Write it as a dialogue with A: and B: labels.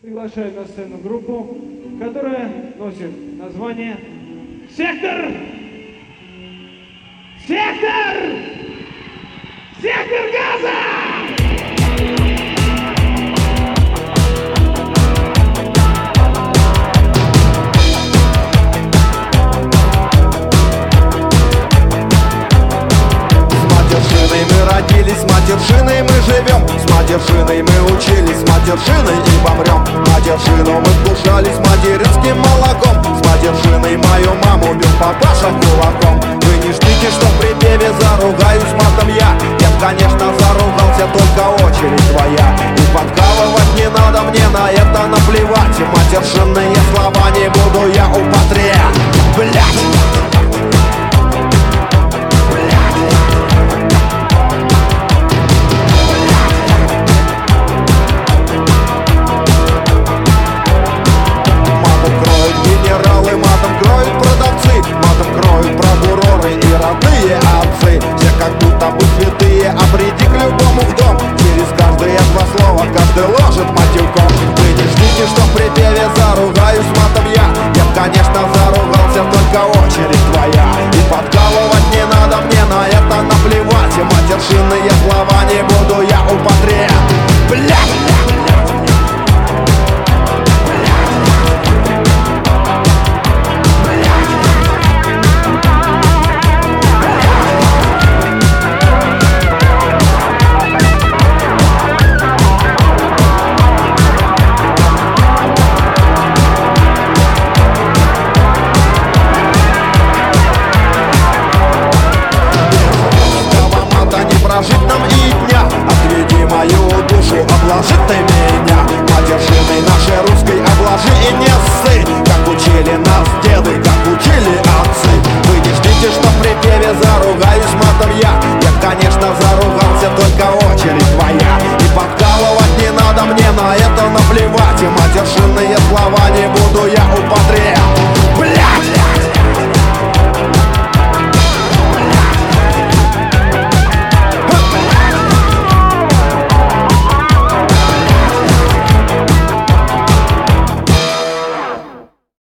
A: Приглашаю на сцену группу, которая носит название «Сектор! Сектор! Сектор газа!»
B: Родились, с матершиной мы живем, с матершиной мы учились, с матершиной и помрем. Матершину мы вкушали с материнским молоком, с матершиной мою маму бил папаша кулаком. Вы не ждите, что в припеве заругаюсь матом я. Я, конечно, заругался, только очередь твоя. И подкалывать не надо, мне на это наплевать. И матершинные слова не буду я употреблять. Блять! Как будто бы святые, а приди к любому в дом. Через каждые два слова каждый ложит матюком. Вы не ждите, что в припеве заругаюсь матом я. Я, конечно, заругался, только очередь твоя. И подкалывать не надо, мне на это наплевать. И матершинные слова не буду я употреблять. Блядь! Прожить нам и дня, отведи мою душу, обложи ты меня. Матершиной нашей русской обложи и не ссы, как учили нас деды, как учили отцы. Вы не ждите, что в припеве заругаюсь